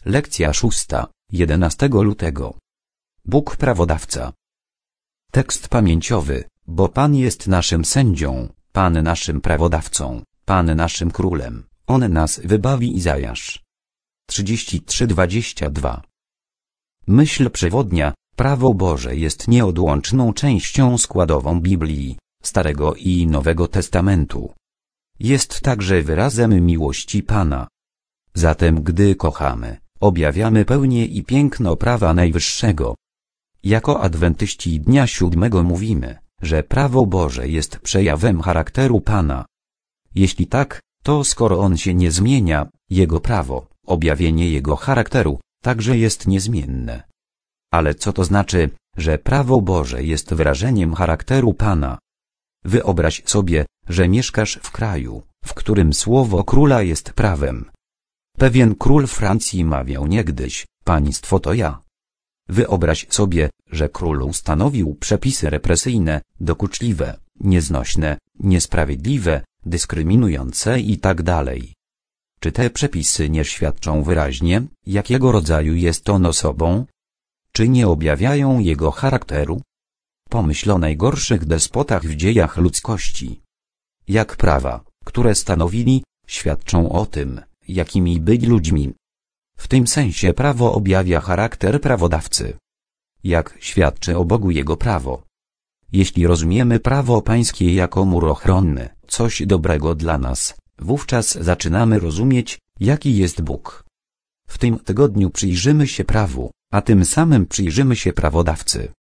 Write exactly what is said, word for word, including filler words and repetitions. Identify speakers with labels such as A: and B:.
A: Lekcja szósta, jedenastego lutego. Bóg prawodawca. Tekst pamięciowy, bo Pan jest naszym sędzią, Pan naszym prawodawcą, Pan naszym królem, On nas wybawi. Izajasz trzydzieści trzy dwadzieścia dwa. Myśl przewodnia, prawo Boże jest nieodłączną częścią składową Biblii, Starego i Nowego Testamentu. Jest także wyrazem miłości Pana. Zatem gdy kochamy, objawiamy pełnię i piękno prawa najwyższego. Jako adwentyści dnia siódmego mówimy, że prawo Boże jest przejawem charakteru Pana. Jeśli tak, to skoro On się nie zmienia, Jego prawo, objawienie Jego charakteru, także jest niezmienne. Ale co to znaczy, że prawo Boże jest wyrażeniem charakteru Pana? Wyobraź sobie, że mieszkasz w kraju, w którym słowo króla jest prawem. Pewien król Francji mawiał niegdyś: państwo to ja. Wyobraź sobie, że król ustanowił przepisy represyjne, dokuczliwe, nieznośne, niesprawiedliwe, dyskryminujące i tak dalej. Czy te przepisy nie świadczą wyraźnie, jakiego rodzaju jest on osobą? Czy nie objawiają jego charakteru? Pomyśl o najgorszych despotach w dziejach ludzkości. Jak prawa, które stanowili, świadczą o tym, jakimi byli ludźmi. W tym sensie prawo objawia charakter prawodawcy. Jak świadczy o Bogu Jego prawo? Jeśli rozumiemy prawo pańskie jako mur ochronny, coś dobrego dla nas, wówczas zaczynamy rozumieć, jaki jest Bóg. W tym tygodniu przyjrzymy się prawu, a tym samym przyjrzymy się prawodawcy.